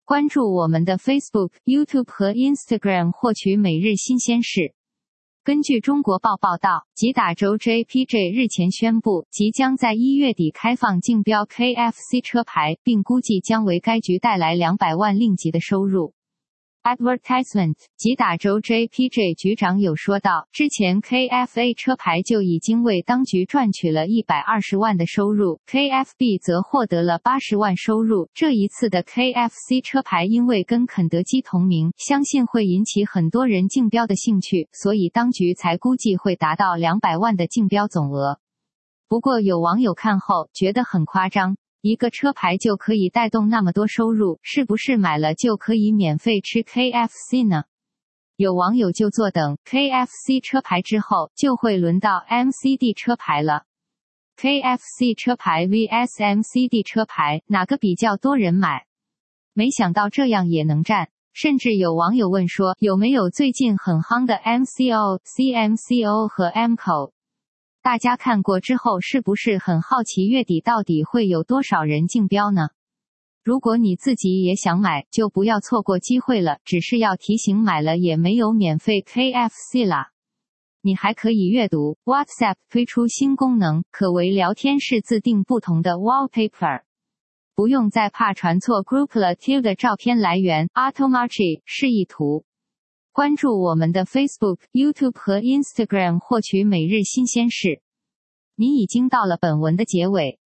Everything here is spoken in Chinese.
关注我们的 Facebook、YouTube 和 Instagram 获取每日新鲜事。根据中国报报道，吉打州 JPJ 日前宣布，即将在1月底开放竞标 KFC 车牌，并估计将为该局带来200万令吉的收入。Advertisement， 吉打州 JPJ 局长有说到，之前 KFA 车牌就已经为当局赚取了120万的收入 ，KFB 则获得了80万收入。这一次的 KFC 车牌因为跟肯德基同名，相信会引起很多人竞标的兴趣，所以当局才估计会达到200万的竞标总额。不过有网友看后觉得很夸张。一个车牌就可以带动那么多收入，是不是买了就可以免费吃 KFC 呢？有网友就坐等 KFC 车牌之后，就会轮到 MCD 车牌了。KFC 车牌 vs MCD 车牌，哪个比较多人买？没想到这样也能战。甚至有网友问说，有没有最近很夯的 MCO、CMCO 和 MCO？大家看过之后是不是很好奇月底到底会有多少人竞标呢？如果你自己也想买，就不要错过机会了，只是要提醒买了也没有免费 KFC 啦。你还可以阅读 WhatsApp 推出新功能，可为聊天室自定不同的 wallpaper， 不用再怕传错 Group 的照片来源 Automagy 示意图。关注我们的 Facebook、YouTube 和 Instagram 获取每日新鲜事。你已经到了本文的结尾，